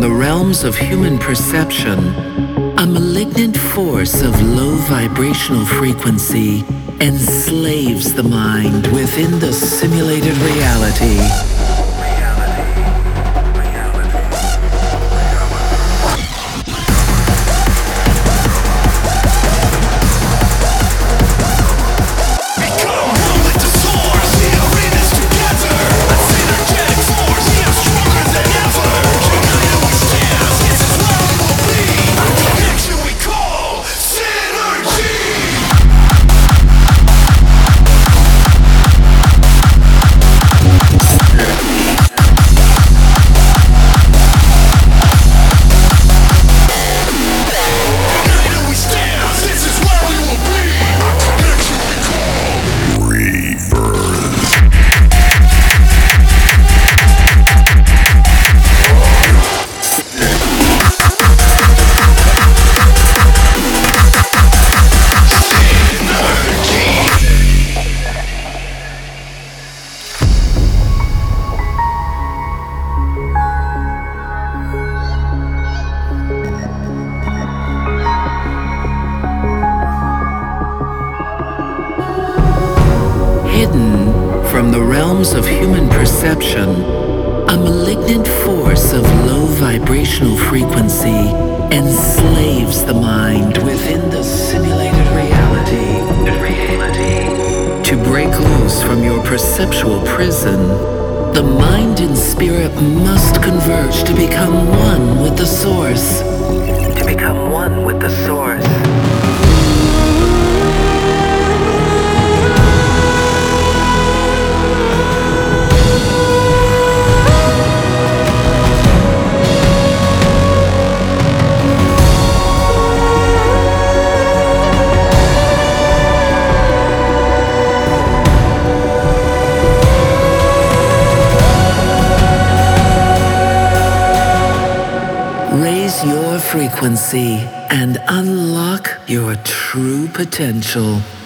the realms of human perception, a malignant force of low vibrational frequency enslaves the mind within the simulated reality. Hidden from the realms of human perception, a malignant force of low vibrational frequency enslaves the mind within the simulated reality. To break loose from your perceptual prison, the mind and spirit must converge to become one with the source. To become one with the source. Raise your frequency and unlock your true potential.